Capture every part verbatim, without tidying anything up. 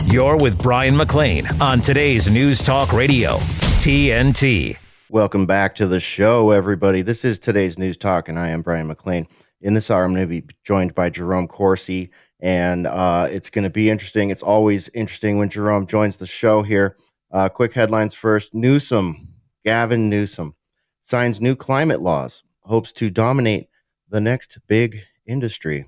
You're with Brian McLean on today's News Talk Radio, T N T. Welcome back to the show, everybody. This is today's News Talk, and I am Brian McLean. In this hour, I'm going to be joined by Jerome Corsi, and uh, it's going to be interesting. It's always interesting when Jerome joins the show here. Uh, quick headlines first. Newsom, Gavin Newsom, signs new climate laws, hopes to dominate the next big industry.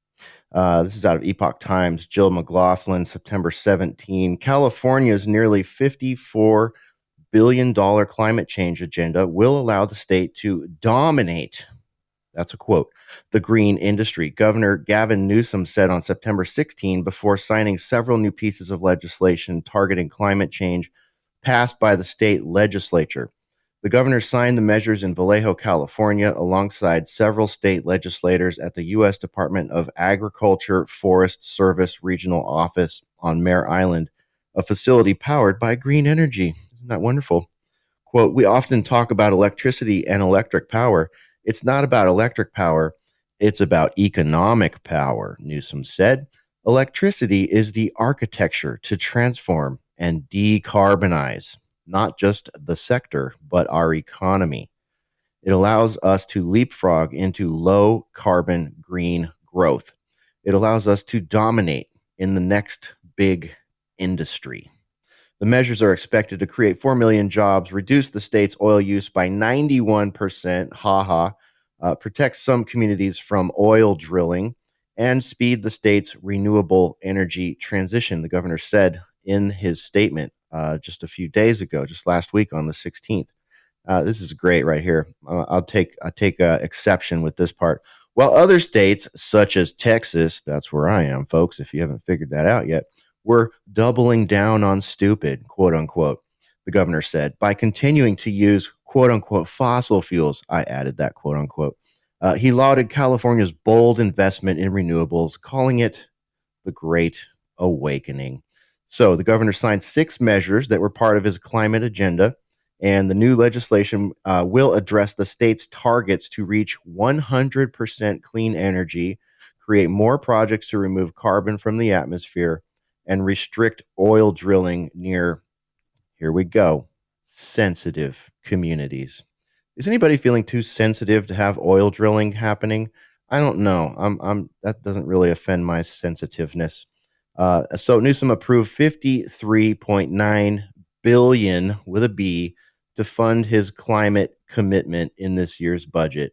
Uh, this is out of Epoch Times. Jill McLaughlin, September seventeenth. California's nearly fifty-four billion dollars climate change agenda will allow the state to dominate, that's a quote, the green industry. Governor Gavin Newsom said on September sixteenth before signing several new pieces of legislation targeting climate change passed by the state legislature. The governor signed the measures in Vallejo, California, alongside several state legislators at the U S Department of Agriculture Forest Service Regional Office on Mare Island, a facility powered by green energy. Isn't that wonderful? Quote, we often talk about electricity and electric power. It's not about electric power. It's about economic power, Newsom said. Electricity is the architecture to transform and decarbonize not just the sector, but our economy. It allows us to leapfrog into low carbon green growth. It allows us to dominate in the next big industry. The measures are expected to create four million jobs, reduce the state's oil use by ninety-one percent, haha, uh, protect some communities from oil drilling, and speed the state's renewable energy transition, the governor said in his statement uh, just a few days ago, just last week on the sixteenth. Uh, this is great right here. Uh, I'll take I'll take uh, exception with this part. While other states, such as Texas, that's where I am, folks, if you haven't figured that out yet, we're doubling down on stupid, quote unquote, the governor said, by continuing to use, quote unquote, fossil fuels. I added that, quote unquote. Uh, he lauded California's bold investment in renewables, calling it the Great Awakening. So the governor signed six measures that were part of his climate agenda, and the new legislation uh, will address the state's targets to reach one hundred percent clean energy, create more projects to remove carbon from the atmosphere, and restrict oil drilling near, here we go, sensitive communities. Is anybody feeling too sensitive to have oil drilling happening? I don't know. I'm, I'm, that doesn't really offend my sensitiveness. Uh, so Newsom approved fifty-three point nine billion dollars with a B to fund his climate commitment in this year's budget.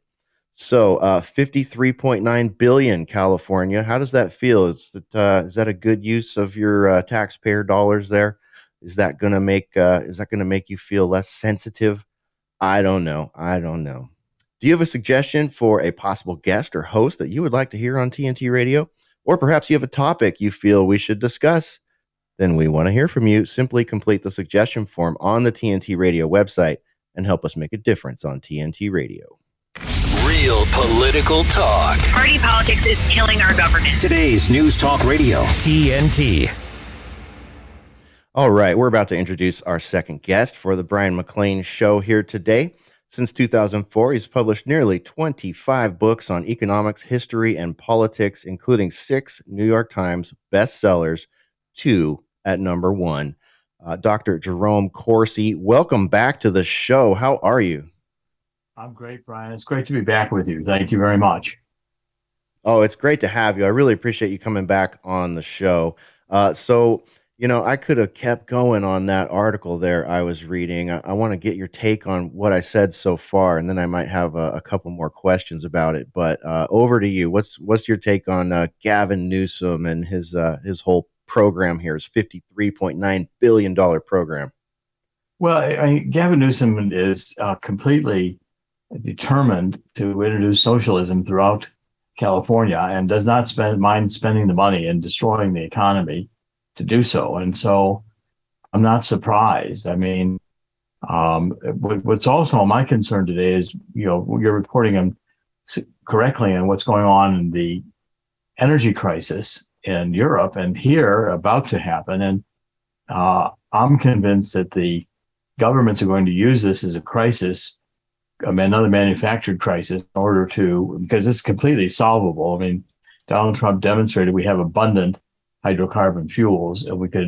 So uh, fifty-three point nine billion dollars, California. How does that feel? Is that uh, is that a good use of your uh, taxpayer dollars there? Is that gonna make uh, is that gonna make you feel less sensitive? I don't know. I don't know. Do you have a suggestion for a possible guest or host that you would like to hear on T N T Radio? Or perhaps you have a topic you feel we should discuss? Then we want to hear from you. Simply complete the suggestion form on the T N T Radio website and help us make a difference on T N T Radio. Real political talk. Party politics is killing our government. Today's News Talk Radio, T N T. All right, we're about to introduce our second guest for the Brian McLean Show here today. Since two thousand four, he's published nearly twenty-five books on economics, history, and politics, including six New York Times bestsellers, two at number one. Uh, Doctor Jerome Corsi, welcome back to the show. How are you? I'm great, Brian. It's great to be back with you. Thank you very much. Oh, it's great to have you. I really appreciate you coming back on the show. Uh, so, you know, I could have kept going on that article there I was reading. I, I want to get your take on what I said so far, and then I might have a, a couple more questions about it. But uh, over to you. What's what's your take on uh, Gavin Newsom and his uh, his whole program here, his fifty-three point nine billion dollars program? Well, I, I, Gavin Newsom is uh, completely determined to introduce socialism throughout California and does not spend mind spending the money and destroying the economy to do so. And so I'm not surprised. I mean, um, what, what's also my concern today is, you know, you're reporting on correctly on what's going on in the energy crisis in Europe and here about to happen. And uh, I'm convinced that the governments are going to use this as a crisis, I mean, another manufactured crisis, in order to, because it's completely solvable. I mean, Donald Trump demonstrated we have abundant hydrocarbon fuels, and we could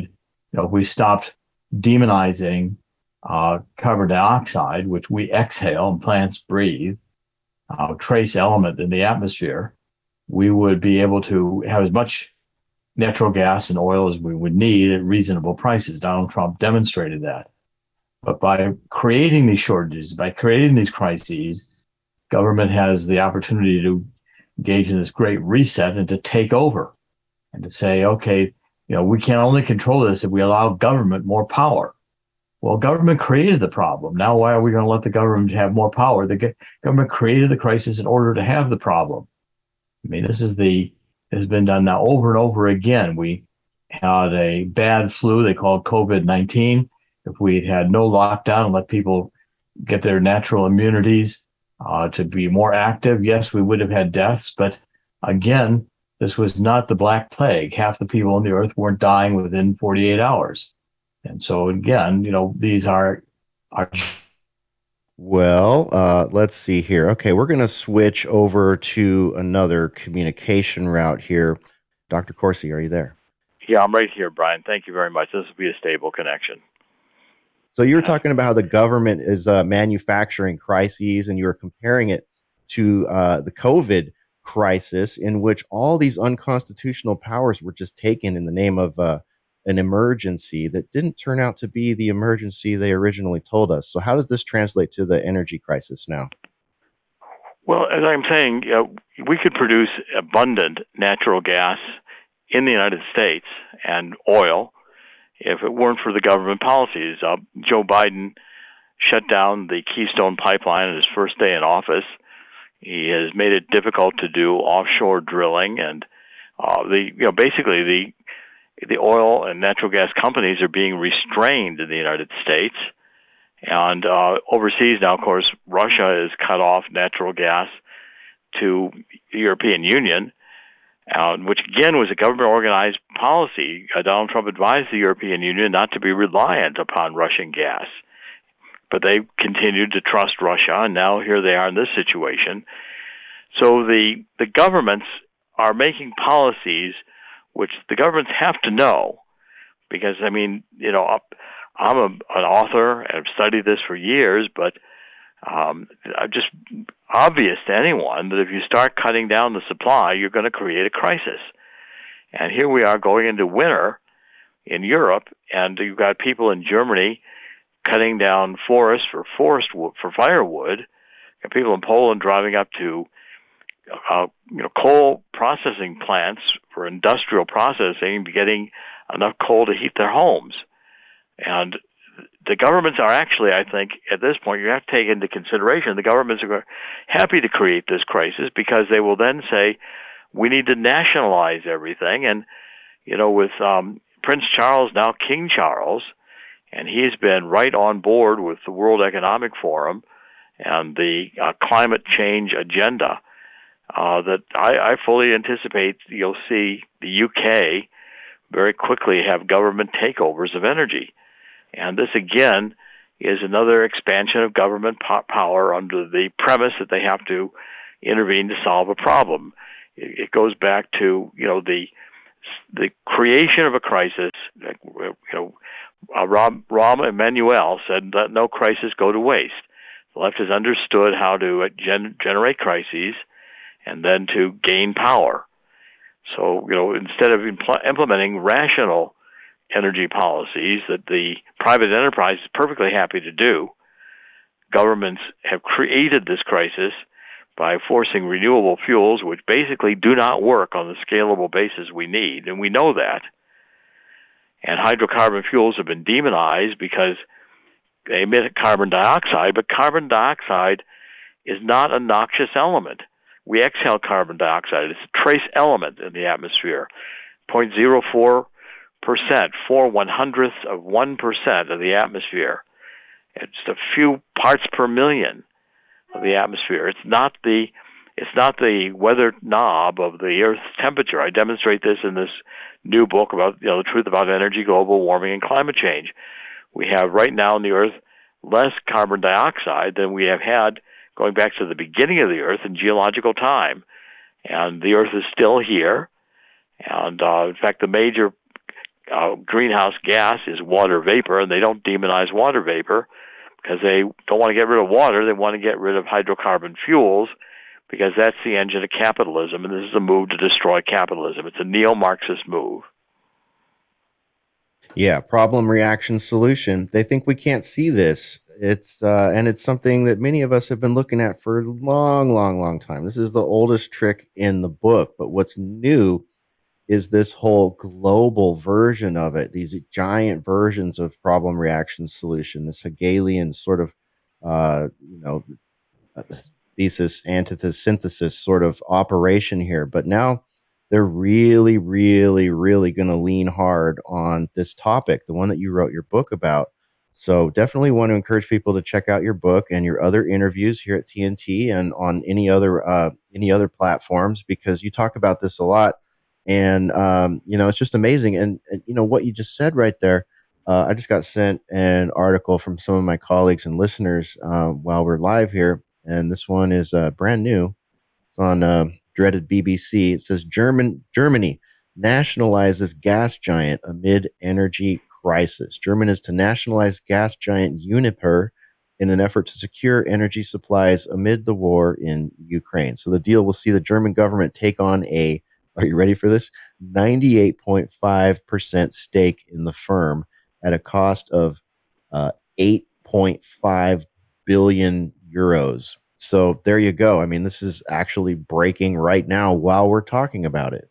you know, if we stopped demonizing uh, carbon dioxide, which we exhale and plants breathe, uh, trace element in the atmosphere, we would be able to have as much natural gas and oil as we would need at reasonable prices. Donald Trump demonstrated that. But by creating these shortages, by creating these crises, government has the opportunity to engage in this great reset and to take over and to say, okay, you know, we can only control this if we allow government more power. Well, government created the problem. Now, why are we going to let the government have more power? The government created the crisis in order to have the problem. I mean, this is the, this has been done now over and over again. We had a bad flu they called COVID nineteen. If we had had no lockdown and let people get their natural immunities uh, to be more active, yes, we would have had deaths. But again, this was not the Black Plague. Half the people on the earth weren't dying within forty-eight hours. And so again, you know, these are are. Well, uh, let's see here. Okay, we're going to switch over to another communication route here. Doctor Corsi, are you there? Yeah, I'm right here, Brian. Thank you very much. This will be a stable connection. So you were talking about how the government is uh, manufacturing crises, and you were comparing it to uh, the COVID crisis, in which all these unconstitutional powers were just taken in the name of uh, an emergency that didn't turn out to be the emergency they originally told us. So how does this translate to the energy crisis now? Well, as I'm saying, uh, we could produce abundant natural gas in the United States and oil if it weren't for the government policies. Uh, Joe Biden shut down the Keystone Pipeline on his first day in office. He has made it difficult to do offshore drilling, and uh, the you know basically the the oil and natural gas companies are being restrained in the United States. And uh, overseas now, of course, Russia has cut off natural gas to the European Union, uh, which again was a government-organized policy. Uh, Donald Trump advised the European Union not to be reliant upon Russian gas. But they continued to trust Russia, and now here they are in this situation. So the the governments are making policies which the governments have to know, because, I mean, you know, I'm a, an author and I've studied this for years, but um, it's just obvious to anyone that if you start cutting down the supply, you're going to create a crisis. And here we are going into winter in Europe, and you've got people in Germany cutting down forests for forest wood, for firewood, and people in Poland driving up to uh, you know coal processing plants for industrial processing, getting enough coal to heat their homes. And the governments are actually, I think, at this point, you have to take into consideration, the governments are happy to create this crisis because they will then say, we need to nationalize everything. And, you know, with um, Prince Charles, now King Charles, and he's been right on board with the World Economic Forum and the uh, climate change agenda, uh, that I, I fully anticipate you'll see the U K very quickly have government takeovers of energy. And this, again, is another expansion of government po- power under the premise that they have to intervene to solve a problem. It, it goes back to, you know, the the creation of a crisis. Like, you know, uh, Rahm, Rahm Emanuel said, let no crisis go to waste. The left has understood how to gen- generate crises and then to gain power. So, you know, instead of impl- implementing rational energy policies that the private enterprise is perfectly happy to do, governments have created this crisis by forcing renewable fuels, which basically do not work on the scalable basis we need, and we know that. And hydrocarbon fuels have been demonized because they emit carbon dioxide, but carbon dioxide is not a noxious element. We exhale carbon dioxide. It's a trace element in the atmosphere, zero point zero four percent, four one hundredths of one percent of the atmosphere. It's a few parts per million of the atmosphere. It's not the it's not the weather knob of the Earth's temperature. I demonstrate this in this new book about, you know, the truth about energy, global warming, and climate change. We have right now in the Earth less carbon dioxide than we have had going back to the beginning of the Earth in geological time. And the Earth is still here. And uh, in fact, the major uh, greenhouse gas is water vapor, and they don't demonize water vapor because they don't want to get rid of water. They want to get rid of hydrocarbon fuels because that's the engine of capitalism, and this is a move to destroy capitalism. It's a neo-Marxist move. Yeah, problem, reaction, solution. They think we can't see this. It's uh, and it's something that many of us have been looking at for a long, long, long time. This is the oldest trick in the book, but what's new is this whole global version of it, these giant versions of problem, reaction, solution, this Hegelian sort of, uh, you know, thesis, antithesis, synthesis sort of operation here. But now they're really, really, really going to lean hard on this topic, the one that you wrote your book about. So definitely want to encourage people to check out your book and your other interviews here at T N T and on any other uh, any other platforms, because you talk about this a lot. And, um, you know, it's just amazing. And, and, you know, what you just said right there, uh, I just got sent an article from some of my colleagues and listeners uh, while we're live here. And this one is uh, brand new. It's on uh, dreaded B B C. It says German Germany nationalizes gas giant amid energy crisis. Germany is to nationalize gas giant Uniper in an effort to secure energy supplies amid the war in Ukraine. So the deal will see the German government take on a, are you ready for this? ninety-eight point five percent stake in the firm at a cost of uh, eight point five billion euros. So there you go. I mean, this is actually breaking right now while we're talking about it.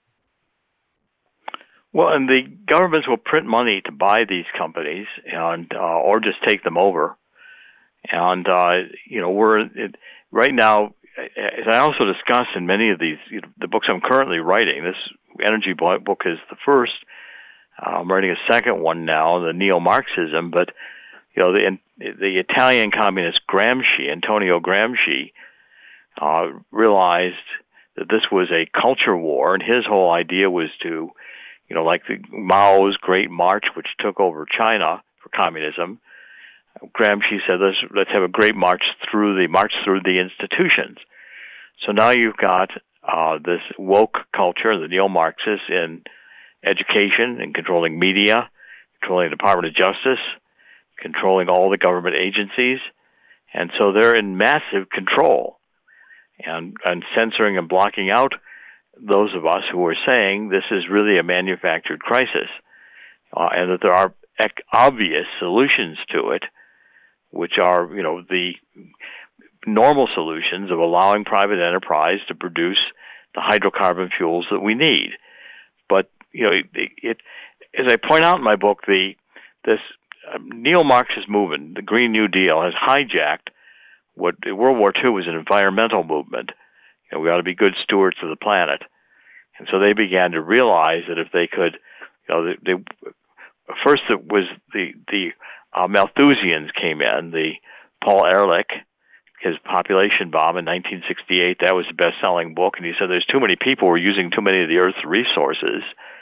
Well, and the governments will print money to buy these companies, and uh, or just take them over. And uh, you know, we're it, right now. As I also discuss in many of these, you know, the books I'm currently writing, this energy book is the first. Uh, I'm writing a second one now, the neo-Marxism. But you know, the the Italian communist Gramsci, Antonio Gramsci, uh, realized that this was a culture war, and his whole idea was to, you know, like the Mao's Great March, which took over China for communism. Gramsci said, let's, let's have a great march through the march through the institutions. So now you've got uh, this woke culture, the neo-Marxists, in education and controlling media, controlling the Department of Justice, controlling all the government agencies. And so they're in massive control and, and censoring and blocking out those of us who are saying this is really a manufactured crisis, uh, and that there are ec- obvious solutions to it, which are, you know, the normal solutions of allowing private enterprise to produce the hydrocarbon fuels that we need. But, you know, it, it as I point out in my book, the this neo-Marxist movement, the Green New Deal, has hijacked what World War Two was an environmental movement. You know, we ought to be good stewards of the planet. And so they began to realize that if they could, you know, they, they first it was the the uh, Malthusians came in, the Paul Ehrlich, his Population Bomb in nineteen sixty-eight. That was the best-selling book, and he said there's too many people, we're using too many of the Earth's resources.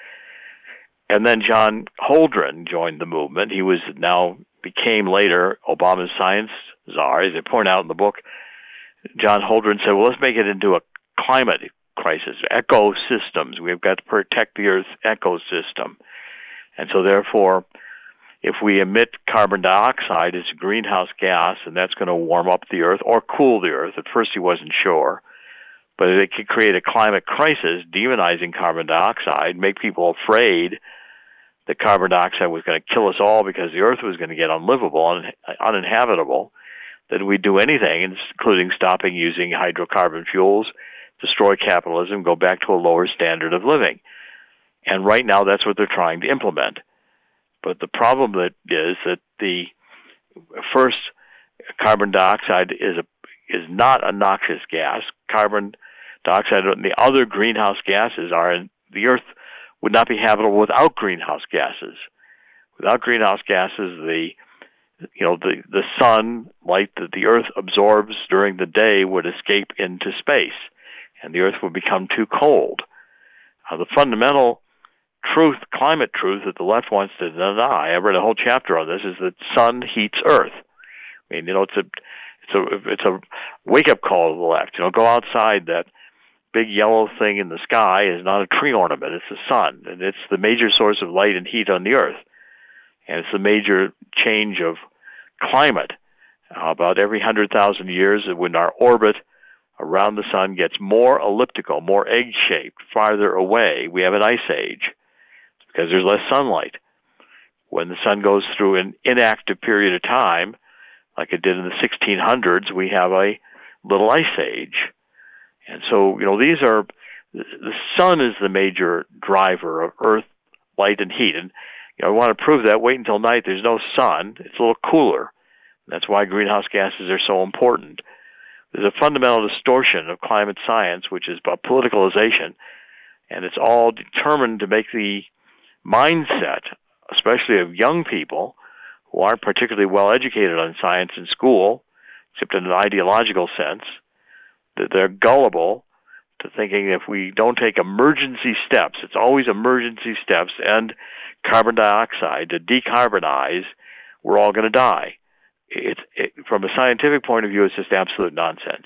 And then John Holdren joined the movement. He was now became later Obama's science czar. As I point out in the book, John Holdren said, well, let's make it into a climate crisis, ecosystems. We've got to protect the Earth's ecosystem. And so therefore, if we emit carbon dioxide as a greenhouse gas, and that's going to warm up the Earth or cool the Earth, at first he wasn't sure, but it could create a climate crisis, demonizing carbon dioxide, make people afraid that carbon dioxide was going to kill us all because the Earth was going to get unlivable and uninhabitable, that we'd do anything, including stopping using hydrocarbon fuels, destroy capitalism, go back to a lower standard of living. And right now that's what they're trying to implement. But the problem that is that the first, carbon dioxide is a is not a noxious gas. Carbon dioxide and the other greenhouse gases are in the Earth would not be habitable without greenhouse gases. Without greenhouse gases, the you know the the sun light that the Earth absorbs during the day would escape into space, and the Earth would become too cold. Uh, the fundamental truth, climate truth that the left wants to deny, I read a whole chapter on this, is that sun heats Earth. I mean, you know, it's a it's a it's a wake up call to the left. You know, go outside that big yellow thing in the sky is not a tree ornament. It's the sun, and it's the major source of light and heat on the Earth. And it's the major change of climate. Uh, about every one hundred thousand years, when our orbit around the sun gets more elliptical, more egg-shaped, farther away, we have an ice age because there's less sunlight. When the sun goes through an inactive period of time, like it did in the sixteen hundreds, we have a little ice age. And so, you know, these are, the sun is the major driver of Earth light and heat. And, you know, I want to prove that. Wait until night. There's no sun. It's a little cooler. That's why greenhouse gases are so important. There's a fundamental distortion of climate science, which is about politicalization, and it's all determined to make the mindset, especially of young people who aren't particularly well educated on science in school, except in an ideological sense, that they're gullible to thinking if we don't take emergency steps, it's always emergency steps, and carbon dioxide to decarbonize, we're all going to die. It's it, from a scientific point of view, it's just absolute nonsense.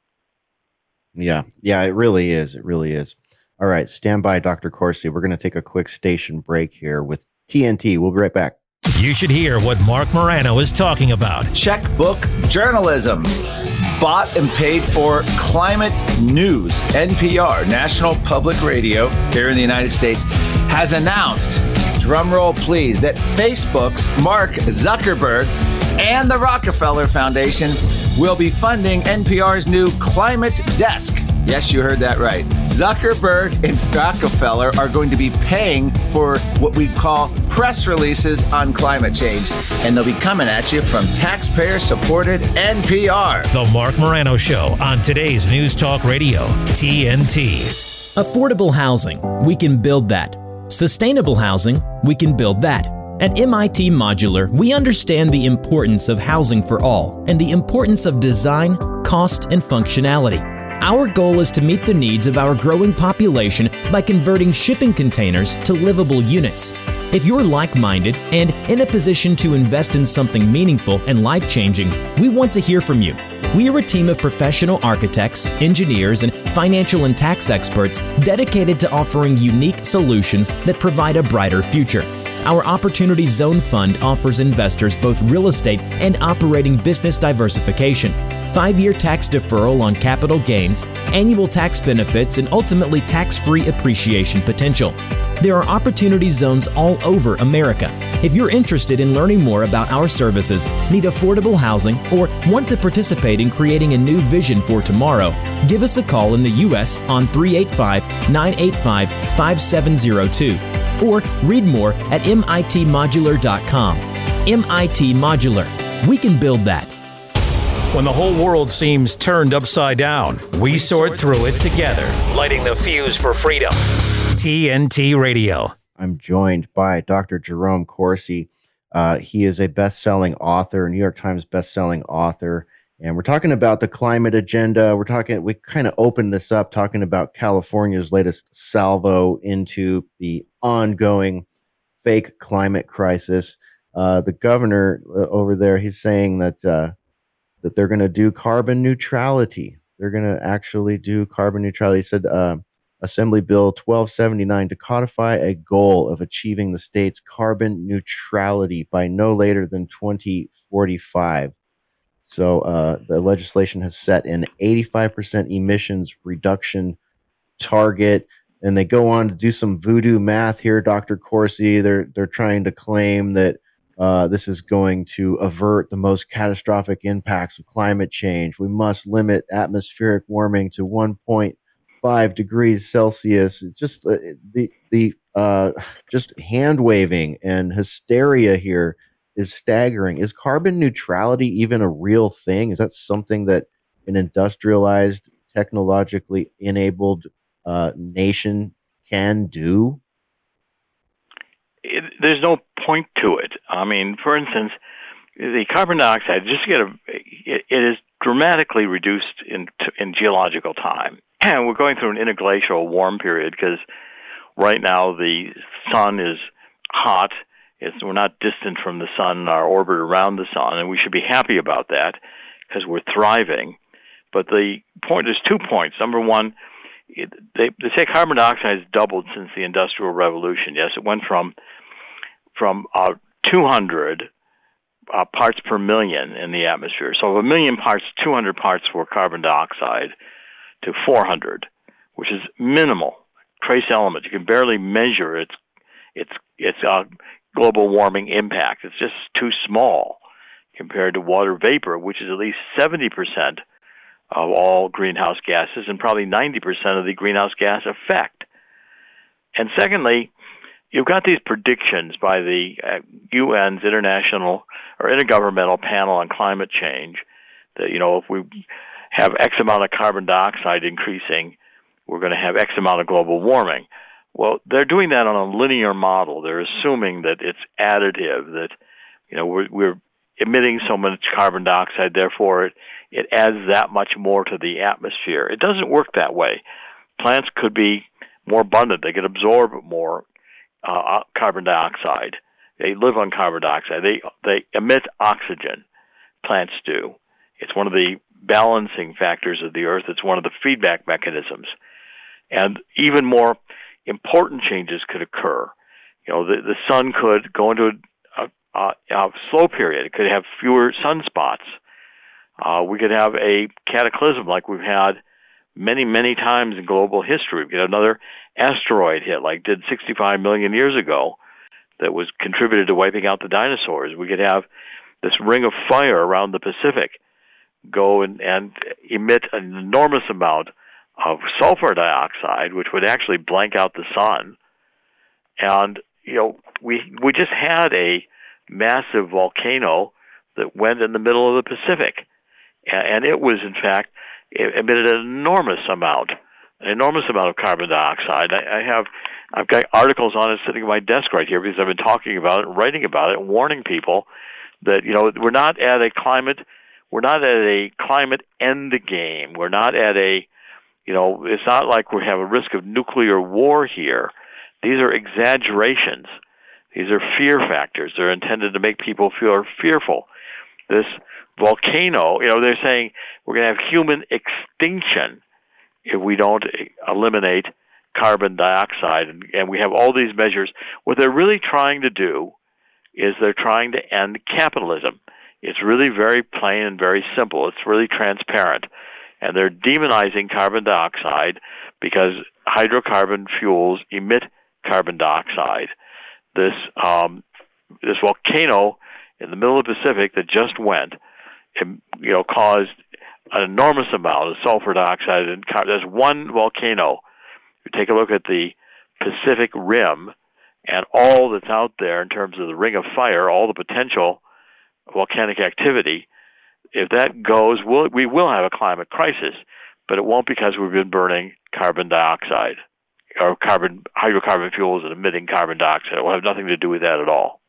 Yeah, yeah, it really is. It really is. All right, stand by, Doctor Corsi. We're going to take a quick station break here with T N T. We'll be right back. You should hear what Mark Morano is talking about. Checkbook journalism. Bought and paid for climate news. N P R, National Public Radio, here in the United States, has announced, drumroll please, that Facebook's Mark Zuckerberg and the Rockefeller Foundation will be funding N P R's new Climate Desk. Yes, you heard that right. Zuckerberg and Rockefeller are going to be paying for what we call press releases on climate change, and they'll be coming at you from taxpayer-supported N P R. The Mark Morano Show on today's News Talk Radio, T N T. Affordable housing, we can build that. Sustainable housing, we can build that. At M I T Modular, we understand the importance of housing for all and the importance of design, cost, and functionality. Our goal is to meet the needs of our growing population by converting shipping containers to livable units. If you're like-minded and in a position to invest in something meaningful and life-changing, we want to hear from you. We are a team of professional architects, engineers, and financial and tax experts dedicated to offering unique solutions that provide a brighter future. Our Opportunity Zone Fund offers investors both real estate and operating business diversification, five-year tax deferral on capital gains, annual tax benefits, and ultimately tax-free appreciation potential. There are opportunity zones all over America. If you're interested in learning more about our services, need affordable housing, or want to participate in creating a new vision for tomorrow, give us a call in the U S on three eight five, nine eight five, five seven zero two. Or read more at M I T modular dot com. M I T Modular. We can build that. When the whole world seems turned upside down, we sort through it together, lighting the fuse for freedom. T N T Radio. I'm joined by Doctor Jerome Corsi. Uh, he is a best-selling author, New York Times best-selling author. And we're talking about the climate agenda. We're talking, we kind of opened this up talking about California's latest salvo into the ongoing fake climate crisis. Uh, the governor uh, over there, he's saying that uh, that they're going to do carbon neutrality. They're going to actually do carbon neutrality. He said uh, Assembly Bill twelve seventy-nine to codify a goal of achieving the state's carbon neutrality by no later than twenty forty-five. So uh, the legislation has set an eighty-five percent emissions reduction target, and they go on to do some voodoo math here, Doctor Corsi. They're they're trying to claim that uh, this is going to avert the most catastrophic impacts of climate change. We must limit atmospheric warming to one point five degrees Celsius. It's just uh, the the uh, just hand waving and hysteria here is staggering. Is carbon neutrality even a real thing? Is that something that an industrialized, technologically enabled uh, nation can do? It, there's no point to it. I mean, for instance, the carbon dioxide, just to get a, it, it is dramatically reduced in in geological time. And we're going through an interglacial warm period because right now the sun is hot. It's, we're not distant from the sun in our orbit around the sun, and we should be happy about that because we're thriving. But the point, there's two points. Number one, it, they, they say carbon dioxide has doubled since the Industrial Revolution. Yes, it went from from uh, two hundred uh, parts per million in the atmosphere. So of a million parts, two hundred parts were carbon dioxide to four hundred, which is minimal. Trace element. You can barely measure its its its uh, global warming impact. It's just too small compared to water vapor, which is at least seventy percent of all greenhouse gases and probably ninety percent of the greenhouse gas effect. And secondly, you've got these predictions by the uh, U N's International or Intergovernmental Panel on Climate Change that, you know, if we have X amount of carbon dioxide increasing, we're going to have X amount of global warming. Well, they're doing that on a linear model. They're assuming that it's additive, that, you know, we're, we're emitting so much carbon dioxide, therefore it, it adds that much more to the atmosphere. It doesn't work that way. Plants could be more abundant. They could absorb more uh, carbon dioxide. They live on carbon dioxide. They they emit oxygen. Plants do. It's one of the balancing factors of the Earth. It's one of the feedback mechanisms. And even more important changes could occur. You know, the, the sun could go into a, a, a slow period. It could have fewer sunspots. Uh, we could have a cataclysm like we've had many, many times in global history. We could have another asteroid hit like did sixty-five million years ago that was contributed to wiping out the dinosaurs. We could have this ring of fire around the Pacific go and, and emit an enormous amount of sulfur dioxide, which would actually blank out the sun. And, you know, we we just had a massive volcano that went in the middle of the Pacific. And it was, in fact, it emitted an enormous amount, an enormous amount of carbon dioxide. I, I have, I've got articles on it sitting at my desk right here because I've been talking about it and writing about it and warning people that, you know, we're not at a climate, we're not at a climate end game. We're not at a, you know, it's not like we have a risk of nuclear war here. These are exaggerations. These are fear factors. They're intended to make people feel fearful. This volcano, you know, they're saying we're going to have human extinction if we don't eliminate carbon dioxide. And, and we have all these measures. What they're really trying to do is they're trying to end capitalism. It's really very plain and very simple. It's really transparent. And they're demonizing carbon dioxide because hydrocarbon fuels emit carbon dioxide. This um, this volcano in the middle of the Pacific that just went, you know, caused an enormous amount of sulfur dioxide. And car- there's one volcano. You take a look at the Pacific Rim and all that's out there in terms of the Ring of Fire, all the potential volcanic activity. If that goes, we'll, we will have a climate crisis, but it won't because we've been burning carbon dioxide or carbon hydrocarbon fuels and emitting carbon dioxide. It will have nothing to do with that at all.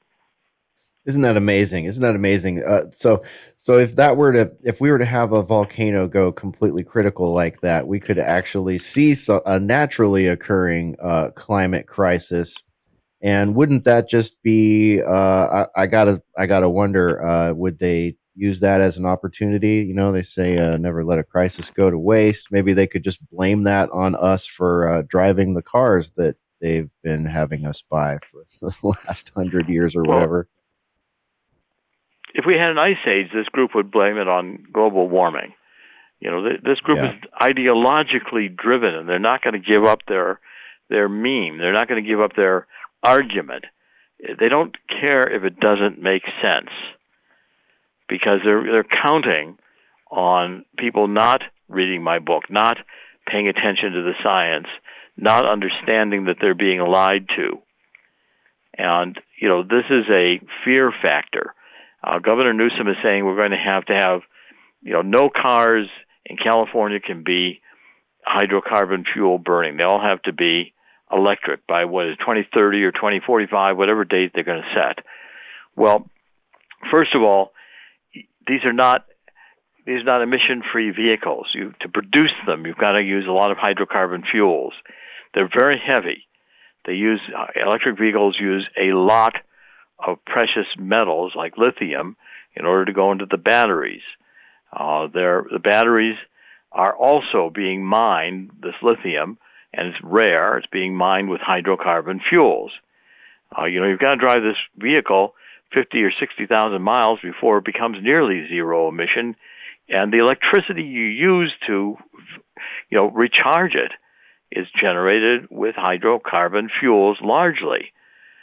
Isn't that amazing? Isn't that amazing? Uh, so, so if that were to, if we were to have a volcano go completely critical like that, we could actually see so, a naturally occurring uh, climate crisis. And wouldn't that just be? Uh, I, I gotta, I gotta wonder. Uh, would they use that as an opportunity? You know, they say uh, never let a crisis go to waste. Maybe they could just blame that on us for uh, driving the cars that they've been having us buy for the last hundred years or well, whatever. If we had an ice age, this group would blame it on global warming. You know, th- this group yeah. is ideologically driven, and they're not going to give up their their meme. They're not going to give up their argument. They don't care if it doesn't make sense, because they're they're counting on people not reading my book, not paying attention to the science, not understanding that they're being lied to. And, you know, this is a fear factor. Uh, Governor Newsom is saying we're going to have to have, you know, no cars in California can be hydrocarbon fuel burning. They all have to be electric by what is twenty thirty or twenty forty-five, whatever date they're going to set. Well, first of all, these are not these are not emission-free vehicles. You, to produce them, you've got to use a lot of hydrocarbon fuels. They're very heavy. They use uh, electric vehicles use a lot of precious metals like lithium in order to go into the batteries. Uh, the batteries are also being mined, this lithium, and it's rare. It's being mined with hydrocarbon fuels. Uh, you know, you've got to drive this vehicle fifty or sixty thousand miles before it becomes nearly zero emission, and the electricity you use to, you know, recharge it is generated with hydrocarbon fuels largely.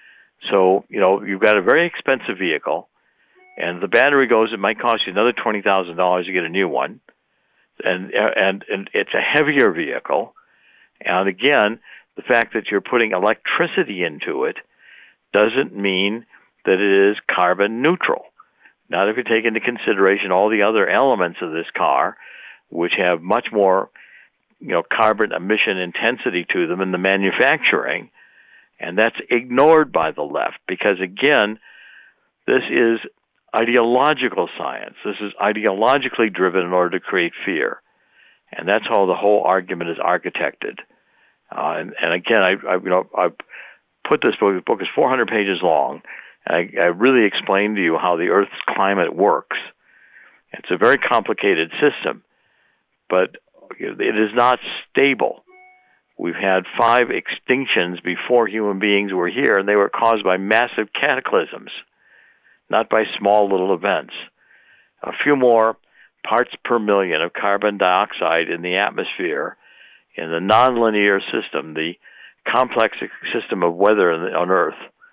So, you know, you've got a very expensive vehicle, and the battery goes, it might cost you another twenty thousand dollars to get a new one, and and and it's a heavier vehicle. And again, the fact that you're putting electricity into it doesn't mean that it is carbon neutral. Not if you take into consideration all the other elements of this car, which have much more, you know, carbon emission intensity to them in the manufacturing, and that's ignored by the left because, again, this is ideological science. This is ideologically driven in order to create fear, and that's how the whole argument is architected. Uh, and, and again, I, I you know I put this book. The book is four hundred pages long. I, I really explained to you how the Earth's climate works. It's a very complicated system, but it is not stable. We've had five extinctions before human beings were here, and they were caused by massive cataclysms, not by small little events. A few more parts per million of carbon dioxide in the atmosphere in the nonlinear system, the complex system of weather on Earth,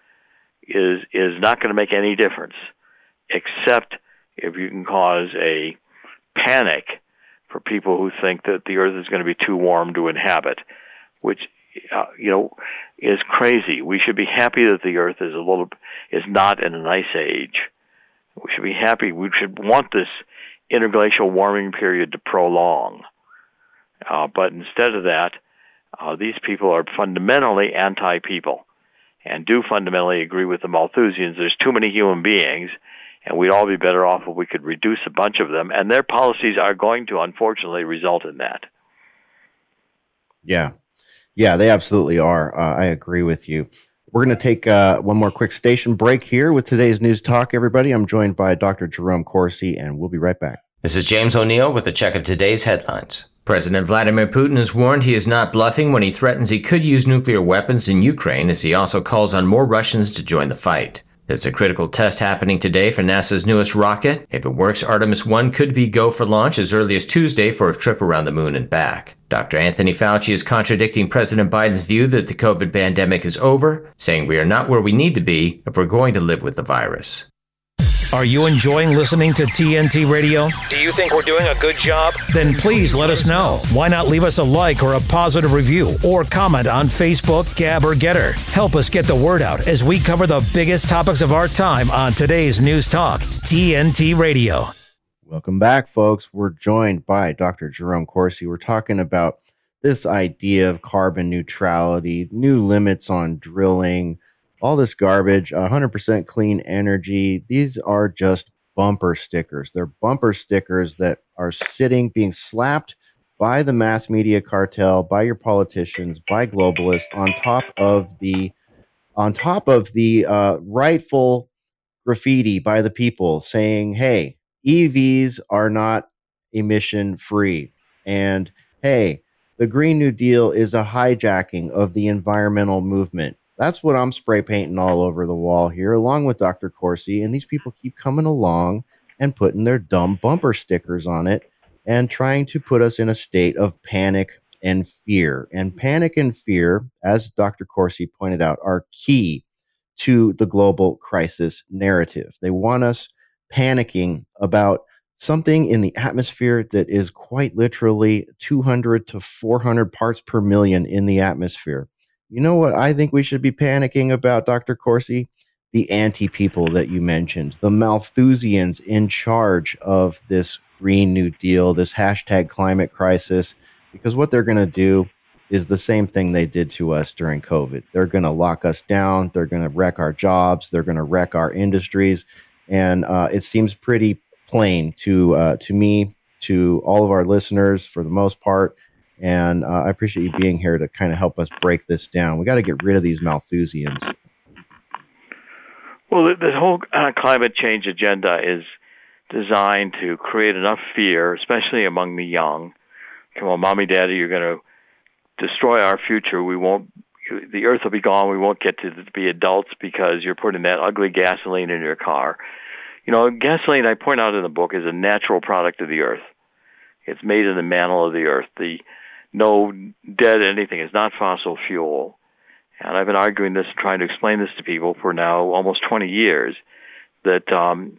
is is not going to make any difference, except if you can cause a panic for people who think that the Earth is going to be too warm to inhabit, which uh, you know is crazy. We should be happy that the Earth is a little is not in an ice age. We should be happy. We should want this interglacial warming period to prolong. Uh, but instead of that, uh, these people are fundamentally anti-people and do fundamentally agree with the Malthusians. There's too many human beings, and we'd all be better off if we could reduce a bunch of them. And their policies are going to, unfortunately, result in that. Yeah. Yeah, they absolutely are. Uh, I agree with you. We're going to take uh, one more quick station break here with today's News Talk, everybody. I'm joined by Doctor Jerome Corsi, and we'll be right back. This is James O'Neill with a check of today's headlines. President Vladimir Putin has warned he is not bluffing when he threatens he could use nuclear weapons in Ukraine, as he also calls on more Russians to join the fight. There's a critical test happening today for NASA's newest rocket. If it works, Artemis one could be go for launch as early as Tuesday for a trip around the moon and back. Doctor Anthony Fauci is contradicting President Biden's view that the COVID pandemic is over, saying we are not where we need to be if we're going to live with the virus. Are you enjoying listening to T N T Radio? Do you think we're doing a good job? Then please let us know. Why not leave us a like or a positive review or comment on Facebook, Gab, or Getter? Help us get the word out as we cover the biggest topics of our time on today's News Talk, T N T Radio. Welcome back, folks. We're joined by Doctor Jerome Corsi. We're talking about this idea of carbon neutrality, new limits on drilling, all this garbage, one hundred percent clean energy. These are just bumper stickers. They're bumper stickers that are sitting, being slapped by the mass media cartel, by your politicians, by globalists, on top of the on top of the uh, rightful graffiti by the people saying, hey, E Vs are not emission free. And hey, the Green New Deal is a hijacking of the environmental movement. That's what I'm spray painting all over the wall here, along with Doctor Corsi. And these people keep coming along and putting their dumb bumper stickers on it and trying to put us in a state of panic and fear. And panic and fear, as Doctor Corsi pointed out, are key to the global crisis narrative. They want us panicking about something in the atmosphere that is quite literally two hundred to four hundred parts per million in the atmosphere. You know what I think we should be panicking about, Doctor Corsi? The anti-people that you mentioned, the Malthusians in charge of this Green New Deal, this hashtag climate crisis, because what they're going to do is the same thing they did to us during COVID. They're going to lock us down. They're going to wreck our jobs. They're going to wreck our industries. And uh, it seems pretty plain to uh, to me, to all of our listeners for the most part. And uh, I appreciate you being here to kind of help us break this down. We got to get rid of these Malthusians. Well, the, the whole uh, climate change agenda is designed to create enough fear, especially among the young, come on, mommy, daddy, you're going to destroy our future. We won't, the earth will be gone. We won't get to be adults because you're putting that ugly gasoline in your car. You know, gasoline, I point out in the book, is a natural product of the earth. It's made in the mantle of the earth. The no dead anything is not fossil fuel. And I've been arguing this, trying to explain this to people for now almost twenty years, that um,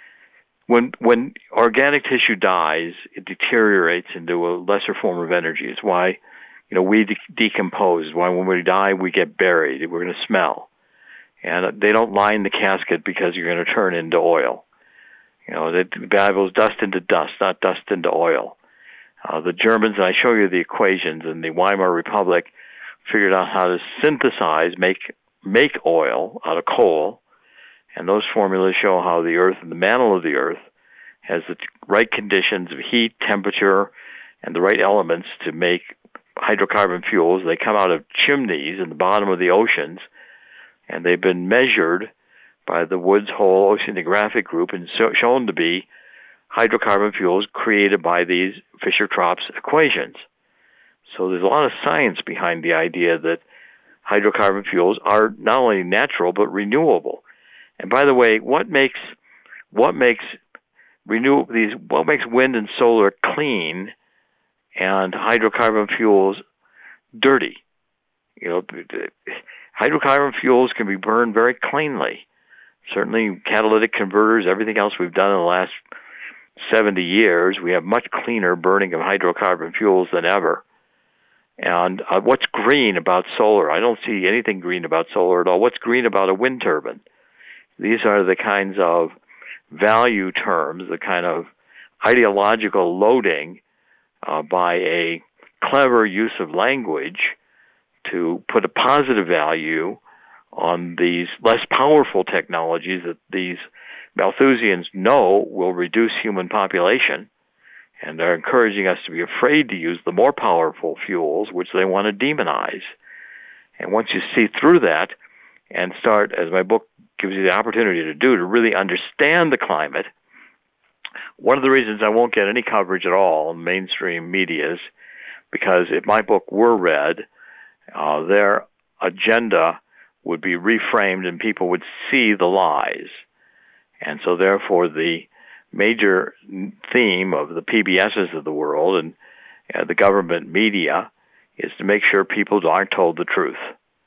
when when organic tissue dies, it deteriorates into a lesser form of energy. It's why, you know, we de- decompose. Why when we die, we get buried. We're going to smell. And they don't line the casket because you're going to turn into oil. You know, the Bible is dust into dust, not dust into oil. Uh, the Germans, and I show you the equations, in the Weimar Republic figured out how to synthesize, make make oil out of coal, and those formulas show how the earth and the mantle of the earth has the right conditions of heat, temperature, and the right elements to make hydrocarbon fuels. They come out of chimneys in the bottom of the oceans, and they've been measured by the Woods Hole Oceanographic Group and so, shown to be hydrocarbon fuels created by these Fischer-Tropsch equations. So there's a lot of science behind the idea that hydrocarbon fuels are not only natural but renewable. And by the way, what makes what makes renew these what makes wind and solar clean and hydrocarbon fuels dirty? You know, hydrocarbon fuels can be burned very cleanly. Certainly, catalytic converters, everything else we've done in the last seventy years, we have much cleaner burning of hydrocarbon fuels than ever. And uh, what's green about solar? I don't see anything green about solar at all. What's green about a wind turbine? These are the kinds of value terms, the kind of ideological loading uh, by a clever use of language to put a positive value on these less powerful technologies that these Malthusians know will reduce human population. And they're encouraging us to be afraid to use the more powerful fuels, which they want to demonize. And once you see through that and start, as my book gives you the opportunity to do, to really understand the climate, one of the reasons I won't get any coverage at all in mainstream media is because if my book were read, uh, their agenda would be reframed and people would see the lies. And so therefore the major theme of the P B S's of the world and uh, the government media is to make sure people aren't told the truth.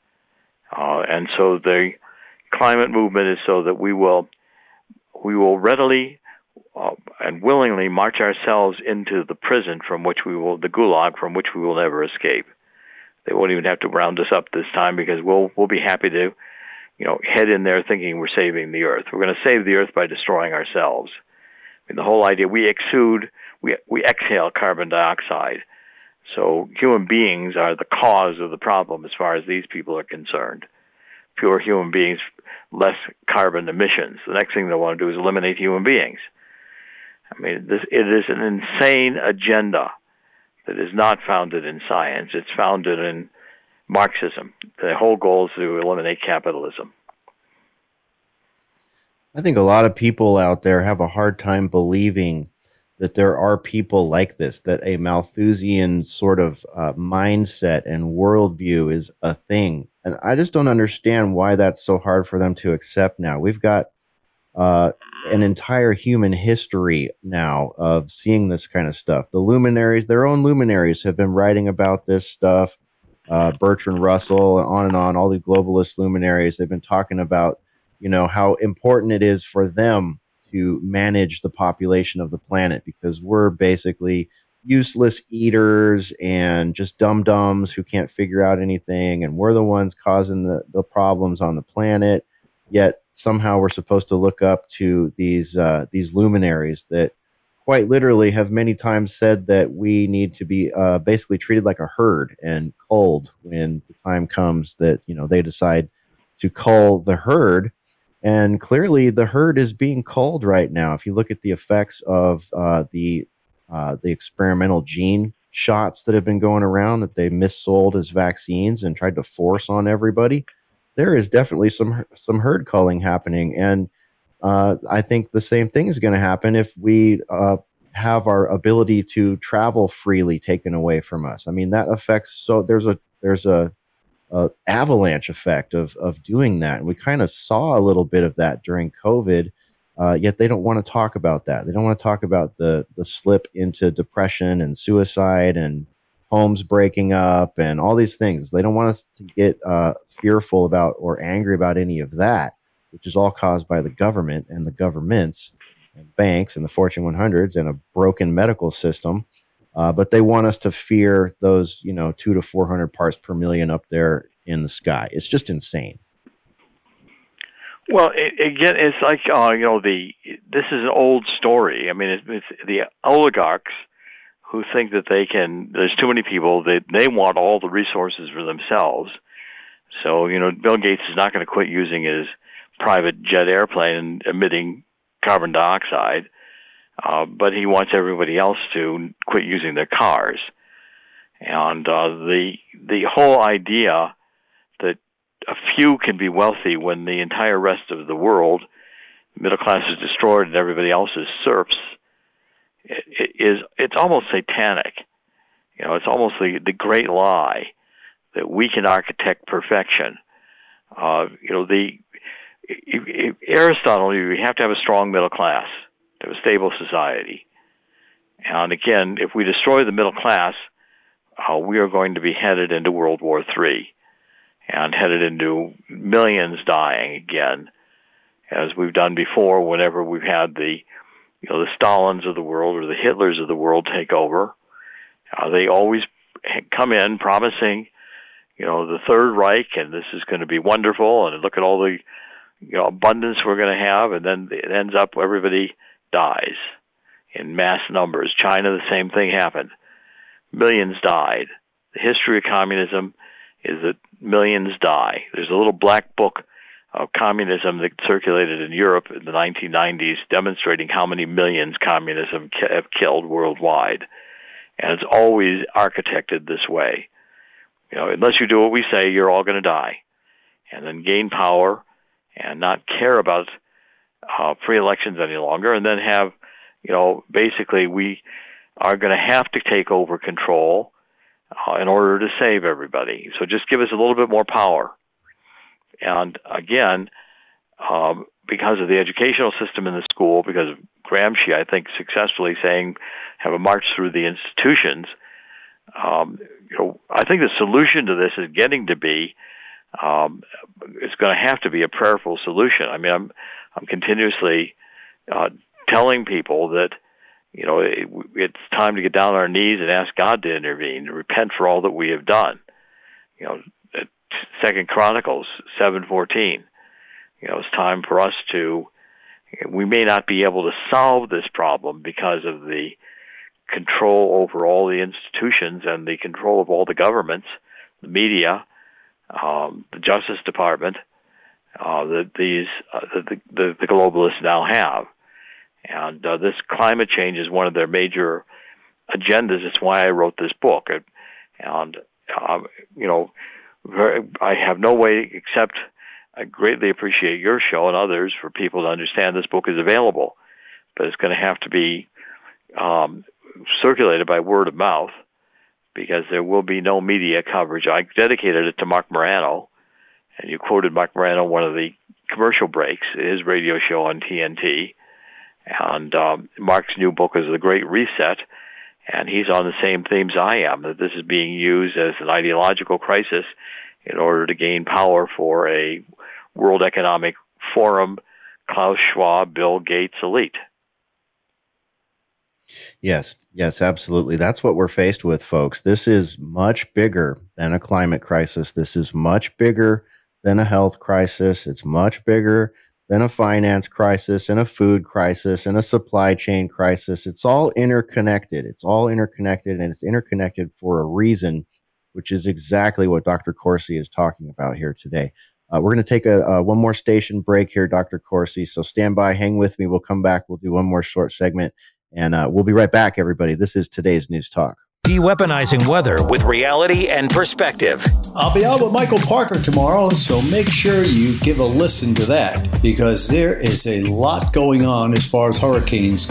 Uh, and so the climate movement is so that we will we will readily uh, and willingly march ourselves into the prison from which we will, the gulag from which we will never escape. They won't even have to round us up this time because we'll we'll be happy to, you know, head in there thinking we're saving the earth. We're going to save the earth by destroying ourselves. I mean, the whole idea, we exude, we we exhale carbon dioxide. So human beings are the cause of the problem as far as these people are concerned. Fewer human beings, less carbon emissions. The next thing they want to do is eliminate human beings. I mean, this, it is an insane agenda that is not founded in science. It's founded in Marxism. The whole goal is to eliminate capitalism. I think a lot of people out there have a hard time believing that there are people like this, that a Malthusian sort of uh, mindset and worldview is a thing. And I just don't understand why that's so hard for them to accept now. We've got uh, an entire human history now of seeing this kind of stuff. The luminaries, their own luminaries, have been writing about this stuff. Uh, Bertrand Russell, and on and on, all the globalist luminaries, they've been talking about, you know, how important it is for them to manage the population of the planet because we're basically useless eaters and just dum-dums who can't figure out anything, and we're the ones causing the, the problems on the planet. Yet somehow we're supposed to look up to these uh, these luminaries that quite literally have many times said that we need to be uh, basically treated like a herd and culled when the time comes that, you know, they decide to cull the herd. And clearly the herd is being culled right now. If you look at the effects of uh, the uh, the experimental gene shots that have been going around that they missold as vaccines and tried to force on everybody, there is definitely some some herd culling happening. And uh, I think the same thing is going to happen if we uh, have our ability to travel freely taken away from us. I mean, that affects, so there's a, there's a, a avalanche effect of, of doing that. And we kind of saw a little bit of that during COVID, uh, yet they don't want to talk about that. They don't want to talk about the, the slip into depression and suicide and homes breaking up and all these things. They don't want us to get uh, fearful about or angry about any of that, which is all caused by the government and the governments and banks and the Fortune one hundreds and a broken medical system. Uh, but they want us to fear those, you know, two to four hundred parts per million up there in the sky. It's just insane. Well, it, again, it's like uh, you know, the this is an old story. I mean, it's, it's the oligarchs who think that they can. There's too many people. They they want all the resources for themselves. So you know, Bill Gates is not going to quit using his private jet airplane and emitting carbon dioxide, uh, but he wants everybody else to quit using their cars. And uh, the the whole idea that a few can be wealthy when the entire rest of the world, middle class, is destroyed and everybody else is serfs, it, it is it's almost satanic. You know, it's almost the, the great lie that we can architect perfection. Uh, you know, the Aristotle, you have to have a strong middle class to have a stable society. And again, if we destroy the middle class, uh, we are going to be headed into World War Three and headed into millions dying again, as we've done before whenever we've had the, you know, the Stalins of the world or the Hitlers of the world take over. Uh, they always come in promising, you know, the Third Reich, and this is going to be wonderful, and look at all the, you know, abundance we're going to have, and then it ends up everybody dies in mass numbers. China, the same thing happened. Millions died. The history of communism is that millions die. There's a little black book of communism that circulated in Europe in the nineteen nineties demonstrating how many millions communism have killed worldwide. And it's always architected this way. You know, unless you do what we say, you're all going to die. And then gain power and not care about uh, free elections any longer, and then have, you know, basically we are going to have to take over control uh, in order to save everybody. So just give us a little bit more power. And again, um, because of the educational system in the school, because of Gramsci, I think, successfully saying, have a march through the institutions, um, you know, I think the solution to this is getting to be Um, it's going to have to be a prayerful solution. I mean, I'm I'm continuously uh, telling people that, you know, it, it's time to get down on our knees and ask God to intervene, to repent for all that we have done. You know, Second Chronicles seven fourteen. You know, it's time for us to. We may not be able to solve this problem because of the control over all the institutions and the control of all the governments, the media, Um, the Justice Department, uh, that these uh, the, the the globalists now have, and uh, this climate change is one of their major agendas. It's why I wrote this book, and, and uh, you know, very, I have no way except I greatly appreciate your show and others for people to understand this book is available, but it's going to have to be um, circulated by word of mouth, because there will be no media coverage. I dedicated it to Marc Morano, and you quoted Marc Morano one of the commercial breaks, his radio show on T N T. And um, Mark's new book is The Great Reset, and he's on the same themes I am, that this is being used as an ideological crisis in order to gain power for a World Economic Forum, Klaus Schwab, Bill Gates elite. Yes, yes, absolutely. That's what we're faced with, folks. This is much bigger than a climate crisis. This is much bigger than a health crisis. It's much bigger than a finance crisis and a food crisis and a supply chain crisis. It's all interconnected. It's all interconnected, and it's interconnected for a reason, which is exactly what Doctor Corsi is talking about here today. Uh, we're going to take a, a one more station break here, Doctor Corsi. So stand by, hang with me. We'll come back. We'll do one more short segment. And uh, we'll be right back, everybody. This is today's News Talk. De-weaponizing weather with reality and perspective. I'll be out with Michael Parker tomorrow, so make sure you give a listen to that, because there is a lot going on as far as hurricanes go.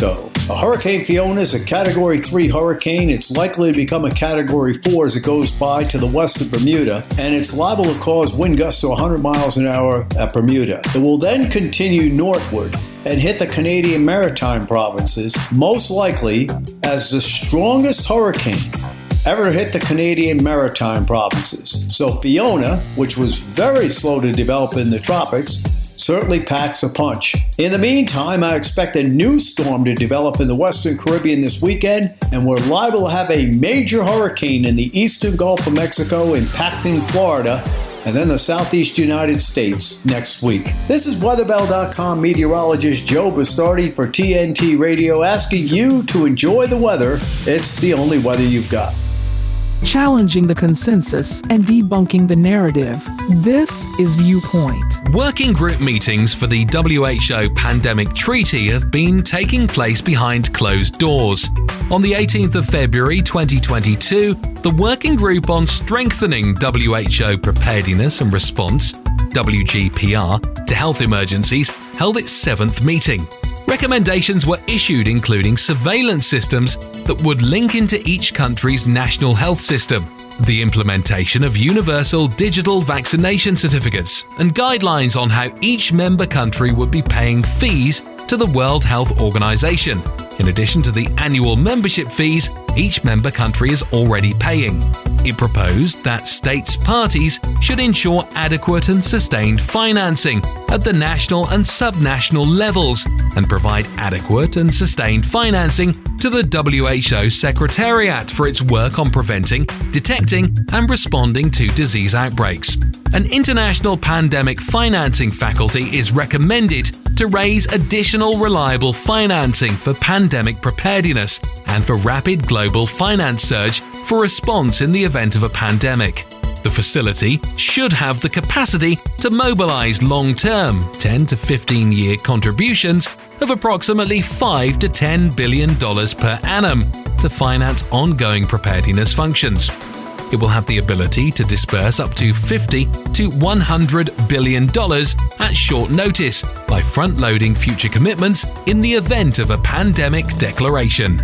Hurricane Fiona is a Category three hurricane. It's likely to become a Category four as it goes by to the west of Bermuda, and it's liable to cause wind gusts to one hundred miles an hour at Bermuda. It will then continue northward and hit the Canadian Maritime provinces, most likely as the strongest hurricane ever hit the Canadian Maritime provinces. So Fiona, which was very slow to develop in the tropics, certainly packs a punch. In the meantime, I expect a new storm to develop in the Western Caribbean this weekend, and we're liable to have a major hurricane in the eastern Gulf of Mexico impacting Florida, and then the southeast United States next week. This is weather bell dot com meteorologist Joe Bastardi for T N T Radio, asking you to enjoy the weather. It's the only weather you've got. Challenging the consensus and debunking the narrative. This is Viewpoint. Working group meetings for the W H O Pandemic Treaty have been taking place behind closed doors. On the eighteenth of February twenty twenty-two, the Working Group on Strengthening W H O Preparedness and Response, W G P R, to Health Emergencies held its seventh meeting. Recommendations were issued including surveillance systems that would link into each country's national health system, the implementation of universal digital vaccination certificates, and guidelines on how each member country would be paying fees to the World Health Organization, in addition to the annual membership fees each member country is already paying. It proposed that states parties should ensure adequate and sustained financing at the national and subnational levels and provide adequate and sustained financing to the W H O Secretariat for its work on preventing, detecting, and responding to disease outbreaks. An international pandemic financing faculty is recommended to raise additional reliable financing for pandemic preparedness and for rapid global finance surge for response in the event of a pandemic. The facility should have the capacity to mobilize long-term ten to fifteen year contributions of approximately five to ten billion dollars per annum to finance ongoing preparedness functions. It will have the ability to disperse up to fifty to one hundred billion dollars at short notice by front-loading future commitments in the event of a pandemic declaration.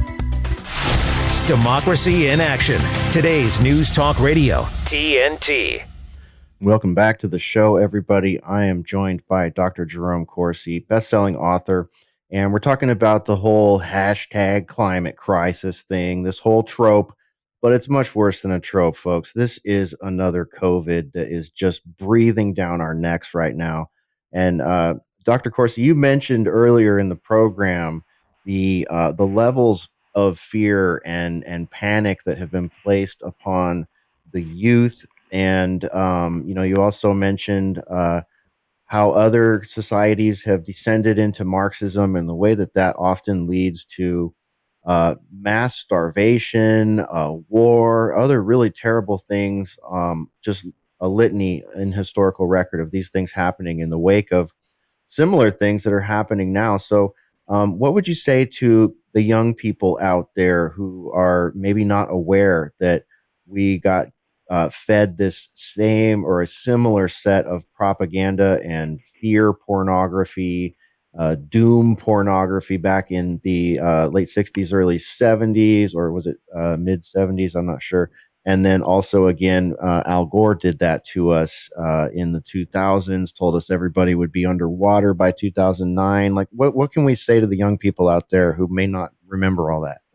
Democracy in action. Today's News Talk Radio, T N T. Welcome back to the show, everybody. I am joined by Doctor Jerome Corsi, best-selling author, and we're talking about the whole hashtag climate crisis thing, this whole trope, but it's much worse than a trope, folks. This is another COVID that is just breathing down our necks right now. And uh, Doctor Corsi, you mentioned earlier in the program the uh, the levels of fear and and panic that have been placed upon the youth, and um, you know, you also mentioned uh, how other societies have descended into Marxism, and the way that that often leads to uh, mass starvation, uh, war, other really terrible things. Um, just a litany in historical record of these things happening in the wake of similar things that are happening now. So, um, what would you say to the young people out there who are maybe not aware that we got uh, fed this same or a similar set of propaganda and fear pornography, uh, doom pornography back in the uh, late sixties, early seventies, or was it uh, mid seventies? I'm not sure. And then also, again, uh, Al Gore did that to us uh, in the two thousands, told us everybody would be underwater by two thousand nine. Like, what, what can we say to the young people out there who may not remember all that?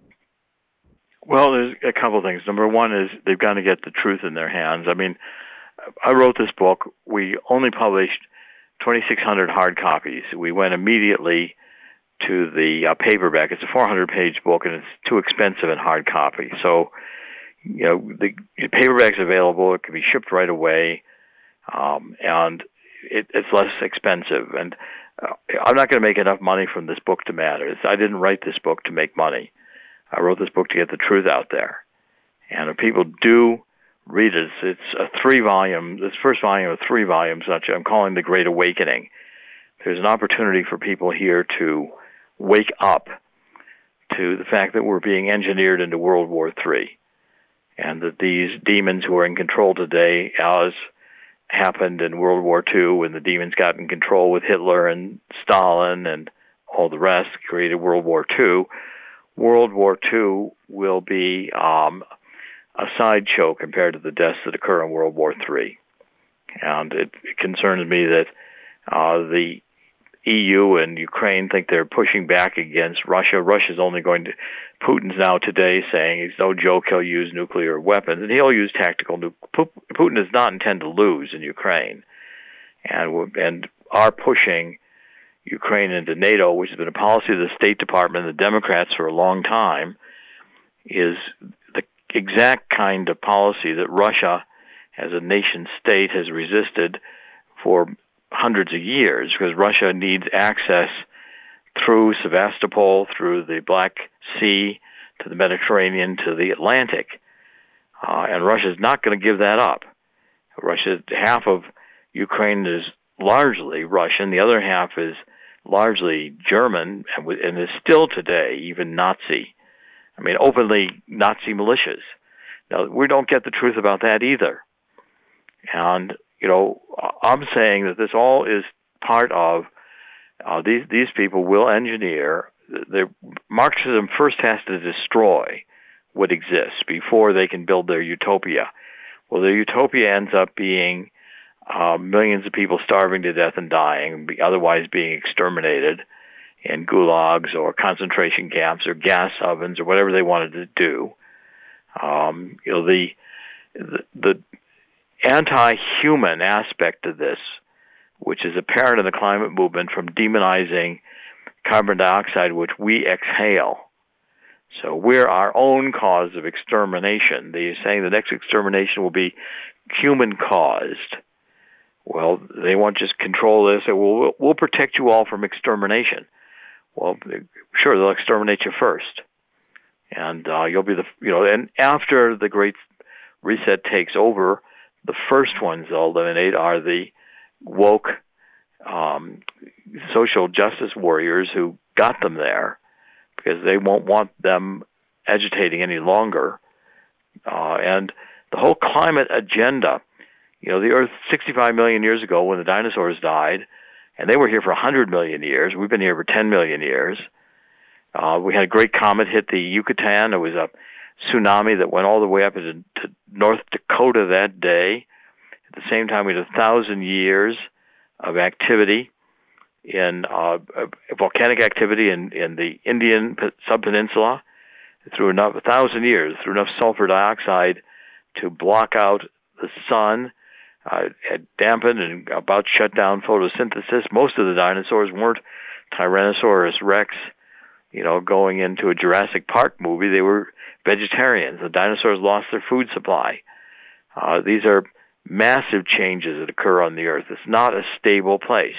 Well, there's a couple of things. Number one is they've got to get the truth in their hands. I mean, I wrote this book. We only published twenty-six hundred hard copies. We went immediately to the uh, paperback. It's a four hundred page book, and it's too expensive in hard copy. So, you know, the, the paperback's available. It can be shipped right away, um, and it, it's less expensive. And uh, I'm not going to make enough money from this book to matter. It's, I didn't write this book to make money. I wrote this book to get the truth out there. And if people do read it, it's a three-volume, this first volume of three volumes, which I'm calling The Great Awakening. There's an opportunity for people here to wake up to the fact that we're being engineered into World War Three. And that these demons who are in control today, as happened in World War Two, when the demons got in control with Hitler and Stalin and all the rest, created World War Two, World War Two will be um, a sideshow compared to the deaths that occur in World War Three. And it, it concerns me that uh, the E U and Ukraine think they're pushing back against Russia. Russia's only going to, Putin's now today saying it's no joke, he'll use nuclear weapons, and he'll use tactical nuclear. Putin does not intend to lose in Ukraine. And, and our pushing Ukraine into NATO, which has been a policy of the State Department and the Democrats for a long time, is the exact kind of policy that Russia, as a nation state, has resisted for hundreds of years, because Russia needs access through Sevastopol, through the Black Sea, to the Mediterranean, to the Atlantic. Uh, and Russia's not going to give that up. Russia, half of Ukraine is largely Russian, the other half is largely German, and, and is still today even Nazi. I mean, openly Nazi militias. Now, we don't get the truth about that either. And, you know, I'm saying that this all is part of, uh, these, these people will engineer. The, Marxism first has to destroy what exists before they can build their utopia. Well, their utopia ends up being uh, millions of people starving to death and dying, otherwise being exterminated in gulags or concentration camps or gas ovens or whatever they wanted to do. Um, you know, the, the, the anti-human aspect of this, which is apparent in the climate movement from demonizing carbon dioxide, which we exhale. So we're our own cause of extermination. They're saying the next extermination will be human-caused. Well, they want to just control this. Well, we'll, we'll protect you all from extermination. Well, sure, they'll exterminate you first. And uh, you'll be the, you know, and after the Great Reset takes over, the first ones they'll eliminate are the woke um, social justice warriors who got them there, because they won't want them agitating any longer. Uh, and the whole climate agenda, you know, the Earth sixty-five million years ago when the dinosaurs died, and they were here for one hundred million years. We've been here for ten million years. Uh, we had a great comet hit the Yucatan. It was a tsunami that went all the way up into North Dakota that day. At the same time, we had a thousand years of activity in uh, volcanic activity in, in the Indian subpeninsula through enough, a thousand years, through enough sulfur dioxide to block out the sun. Uh, had dampened and about shut down photosynthesis. Most of the dinosaurs weren't Tyrannosaurus rex, you know, going into a Jurassic Park movie. They were vegetarians. The dinosaurs lost their food supply. Uh, these are massive changes that occur on the Earth. It's not a stable place.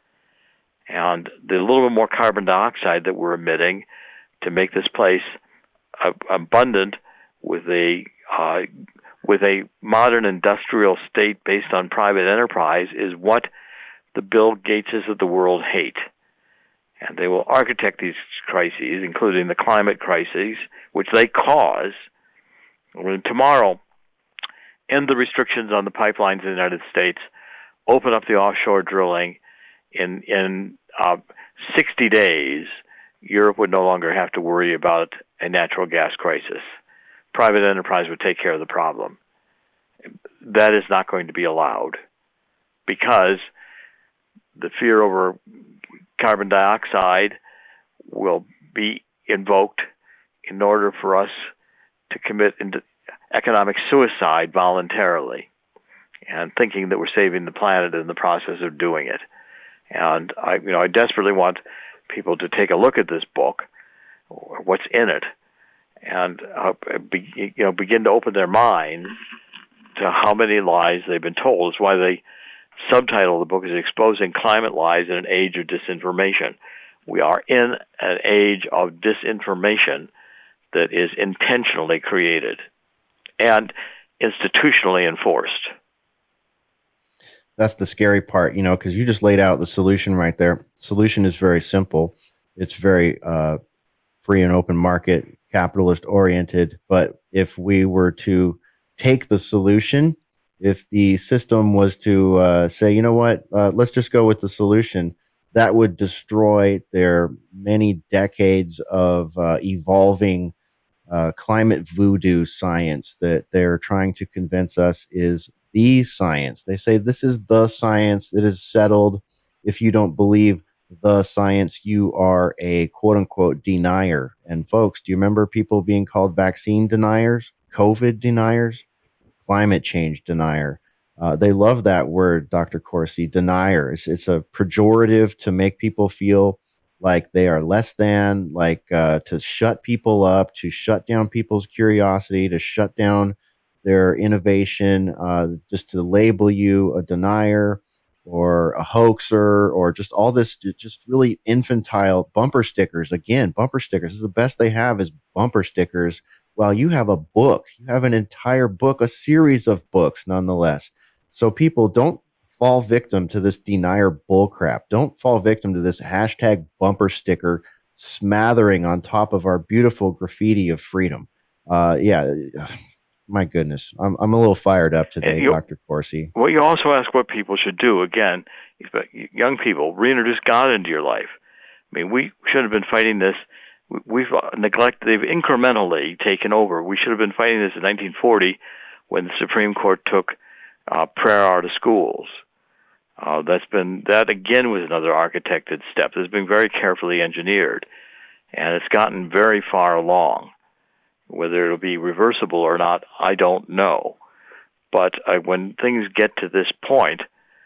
And the little bit more carbon dioxide that we're emitting to make this place uh, abundant with a uh, with a modern industrial state based on private enterprise is what the Bill Gateses of the world hate. And they will architect these crises, including the climate crises, which they cause. When tomorrow, end the restrictions on the pipelines in the United States, open up the offshore drilling. In in uh, sixty days, Europe would no longer have to worry about a natural gas crisis. Private enterprise would take care of the problem. That is not going to be allowed, because the fear over carbon dioxide will be invoked in order for us to commit into economic suicide voluntarily, and thinking that we're saving the planet in the process of doing it. And I, you know, I desperately want people to take a look at this book, what's in it, and uh, be, you know, begin to open their minds to how many lies they've been told. It's why they subtitle the book is Exposing Climate Lies in an Age of Disinformation. We are in an age of disinformation that is intentionally created and institutionally enforced. That's the scary part, you know, because you just laid out the solution right there. Solution is very simple. It's very uh, free and open market, capitalist oriented. But if we were to take the solution, if the system was to uh, say, you know what, uh, let's just go with the solution, that would destroy their many decades of uh, evolving uh, climate voodoo science that they're trying to convince us is the science. They say this is the science that is settled. If you don't believe the science, you are a quote unquote denier. And folks, do you remember people being called vaccine deniers, COVID deniers, climate change denier? Uh, they love that word, Doctor Corsi, denier. It's, it's a pejorative to make people feel like they are less than, like uh, to shut people up, to shut down people's curiosity, to shut down their innovation, uh, just to label you a denier or a hoaxer, or just all this, just really infantile bumper stickers. Again, bumper stickers is the best they have is bumper stickers. Well, you have a book, you have an entire book, a series of books nonetheless. So people, don't fall victim to this denier bullcrap. Don't fall victim to this hashtag bumper sticker smattering on top of our beautiful graffiti of freedom. Uh, yeah. My goodness, I'm I'm a little fired up today, you, Doctor Corsi. Well, you also ask what people should do. Again, young people, reintroduce God into your life. I mean, we should have been fighting this. We've neglected, they've incrementally taken over. We should have been fighting this in nineteen forty when the Supreme Court took uh, prayer out of schools. Uh, that's been, that again was another architected step that's been very carefully engineered. And it's gotten very far along. Whether it'll be reversible or not, I don't know. But I, when things get to this point,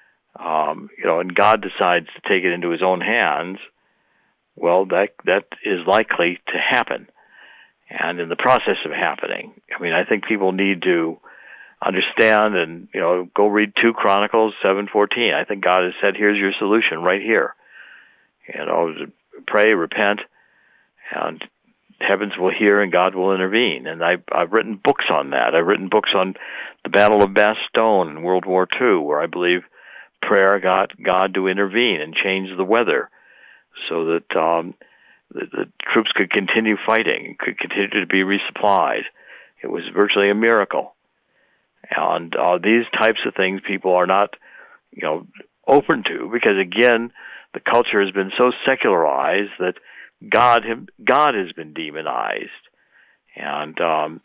um, you know, and God decides to take it into his own hands, well, that that is likely to happen. And in the process of happening, I mean, I think people need to understand and, you know, go read two Chronicles seven fourteen. I think God has said, here's your solution right here. You know, pray, repent, and heavens will hear and God will intervene. And I've, I've written books on that. I've written books on the Battle of Bastogne in World War Two, where I believe prayer got God to intervene and change the weather so that um, the, the troops could continue fighting, could continue to be resupplied. It was virtually a miracle. And uh, these types of things people are not, you know, open to because, again, the culture has been so secularized that God, God has been demonized, and um,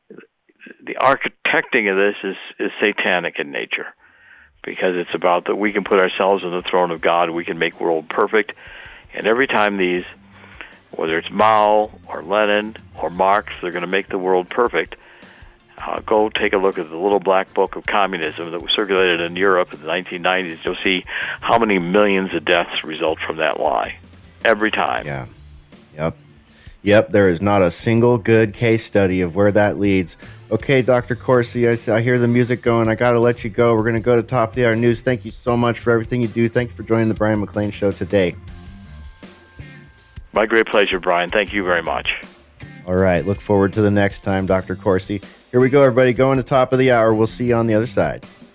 the architecting of this is, is satanic in nature, because it's about that we can put ourselves on the throne of God, we can make the world perfect, and every time these, whether it's Mao or Lenin or Marx, they're going to make the world perfect. Uh, go take a look at the little black book of communism that was circulated in Europe in the nineteen nineties. You'll see how many millions of deaths result from that lie. Every time. Yeah. Yep. Yep. There is not a single good case study of where that leads. Okay, Doctor Corsi, I, I hear the music going. I got to let you go. We're going to go to Top of the Hour News. Thank you so much for everything you do. Thank you for joining the Brian McLean Show today. My great pleasure, Brian. Thank you very much. All right. Look forward to the next time, Doctor Corsi. Here we go, everybody. Going to Top of the Hour. We'll see you on the other side.